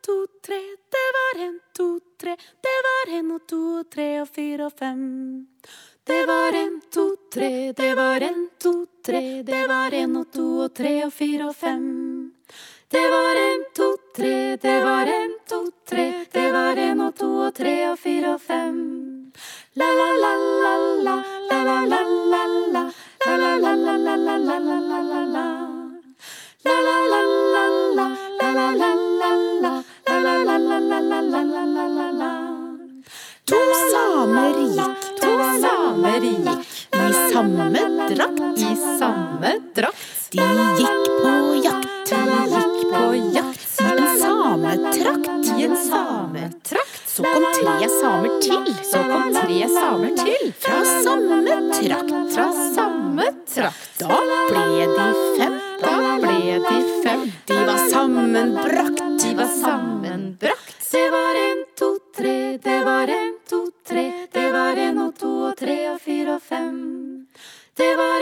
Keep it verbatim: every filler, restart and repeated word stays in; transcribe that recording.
to, tre, det var en, to, tre, det var en og to og tre og fire og fem. Det var en, to, tre, det var en, to, tre, det var en og to og tre og fire og fem. Det var en, to, tre, det var en, to, tre, det var en og to og tre og fire og fem. La la la la la, la la la la la, la la la la la la la la la la la. La la la la la, la la la la la, la la la la la la la la la la la. To samer gikk, to samer gikk, i samme drakt, i samme drakt. De gikk på jakt, de gikk på jakt, i en sametrakt, i en sametrakt. Så kom tre samer til, så kom tre samer til, fra samme trakt, fra samme trakt. Da ble de fem, da ble de fem, de var sammenbrakt, de var sammenbrakt. Det var en, to, tre, det var en, to, tre, det var en og to og tre og fire og fem. Det var